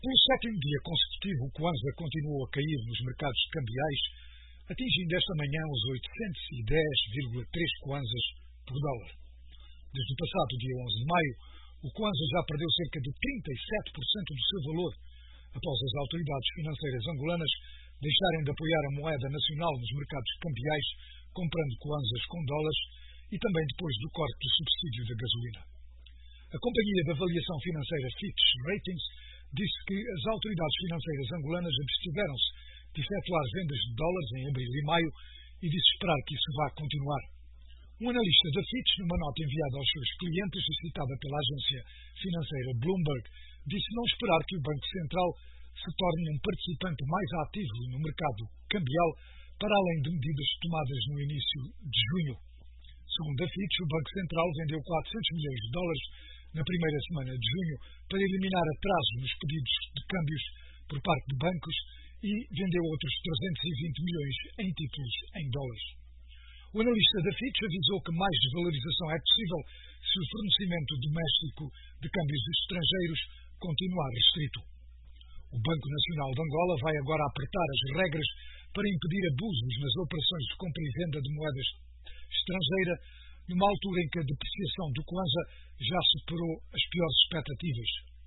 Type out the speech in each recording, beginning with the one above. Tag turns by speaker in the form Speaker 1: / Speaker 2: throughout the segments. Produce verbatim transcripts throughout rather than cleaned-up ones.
Speaker 1: Pelo sétimo dia consecutivo, o Kwanza continuou a cair nos mercados cambiais, atingindo esta manhã os oitocentos e dez vírgula três kwanzas por dólar. Desde o passado dia onze de maio, o Kwanza já perdeu cerca de trinta e sete por cento do seu valor, após as autoridades financeiras angolanas deixarem de apoiar a moeda nacional nos mercados cambiais, comprando kwanzas com dólares, e também depois do corte do subsídio da gasolina. A companhia de avaliação financeira Fitch Ratings disse que as autoridades financeiras angolanas abstiveram-se de efetuar vendas de dólares em abril e maio e disse esperar que isso vá continuar. Um analista da Fitch, numa nota enviada aos seus clientes e citada pela agência financeira Bloomberg, disse não esperar que o Banco Central se torne um participante mais ativo no mercado cambial, para além de medidas tomadas no início de junho. Segundo a Fitch, o Banco Central vendeu quatrocentos milhões de dólares na primeira semana de junho para eliminar atraso nos pedidos de câmbios por parte de bancos e vendeu outros trezentos e vinte milhões em títulos em dólares. O analista da Fitch avisou que mais desvalorização é possível se o fornecimento doméstico de câmbios estrangeiros continuar restrito. O Banco Nacional de Angola vai agora apertar as regras para impedir abusos nas operações de compra e venda de moedas estrangeira, numa altura em que a depreciação do Kwanza já superou as piores expectativas.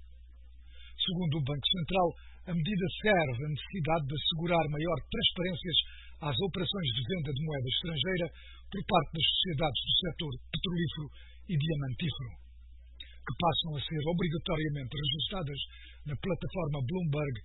Speaker 1: Segundo o Banco Central, a medida serve à necessidade de assegurar maior transparência às operações de venda de moeda estrangeira por parte das sociedades do setor petrolífero e diamantífero, que passam a ser obrigatoriamente registradas na plataforma Bloomberg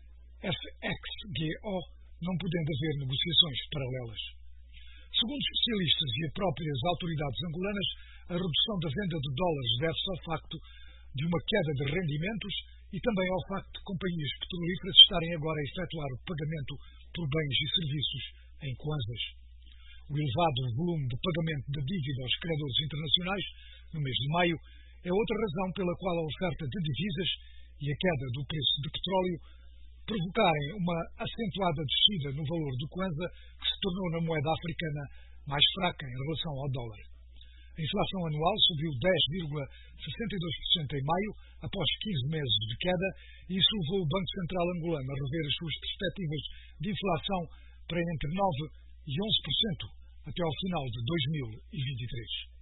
Speaker 1: F X G O, não podendo haver negociações paralelas. Segundo especialistas e as próprias autoridades angolanas, a redução da venda de dólares deve-se ao facto de uma queda de rendimentos e também ao facto de companhias petrolíferas estarem agora a efetuar o pagamento por bens e serviços em kwanzas. O elevado volume de pagamento de dívida aos credores internacionais, no mês de maio, é outra razão pela qual a oferta de divisas e a queda do preço do petróleo provocarem uma acentuada descida no valor do kwanza, que se tornou na moeda africana mais fraca em relação ao dólar. A inflação anual subiu dez vírgula sessenta e dois por cento em maio, após quinze meses de queda, e isso levou o Banco Central angolano a rever as suas perspectivas de inflação para entre nove e onze por cento até ao final de dois mil e vinte e três.